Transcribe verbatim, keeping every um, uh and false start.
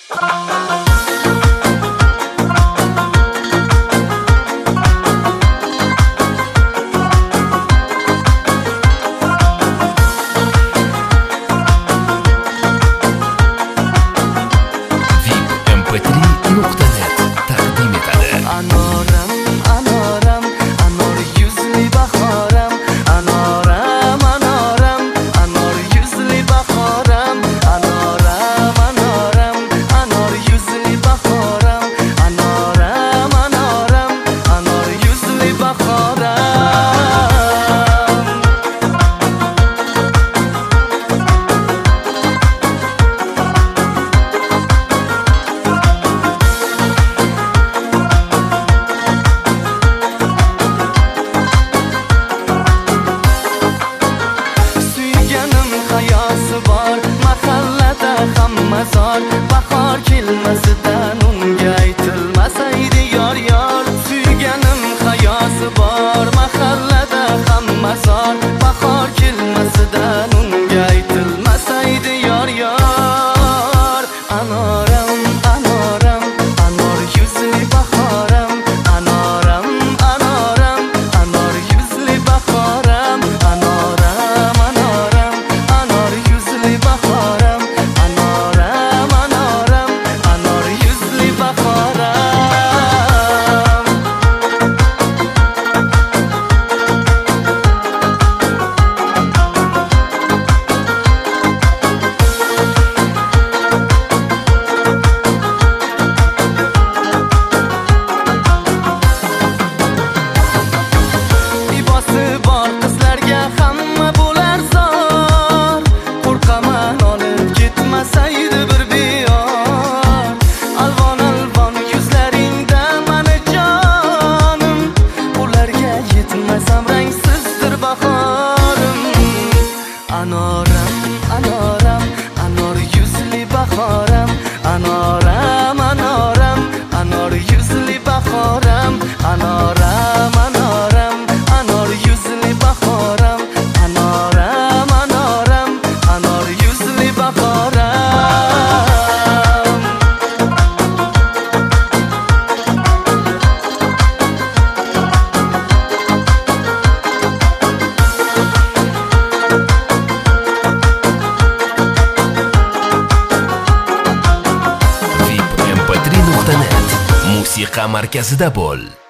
Bahor kelmasidan unga aytilmasaydi yor yor. Suyganim hayosi bor, mahallada hamma zor. Bahor kelmasidan unga aytilmasaydi yor yor. Anoram, anoram, anor yuzli bahoram. Anoram, anoram, anor yuzli bahoram. Anoram, anoram, anor yuzli bahoram. Anoram, anoram, anor yuzli bahoram. Anoram, anoram, anor yuzli bahoram. Anoram, anoram, anor yuzli bahoram. Anoram, anoram, anor yuzli bahoram. musiqa markazida bo'l.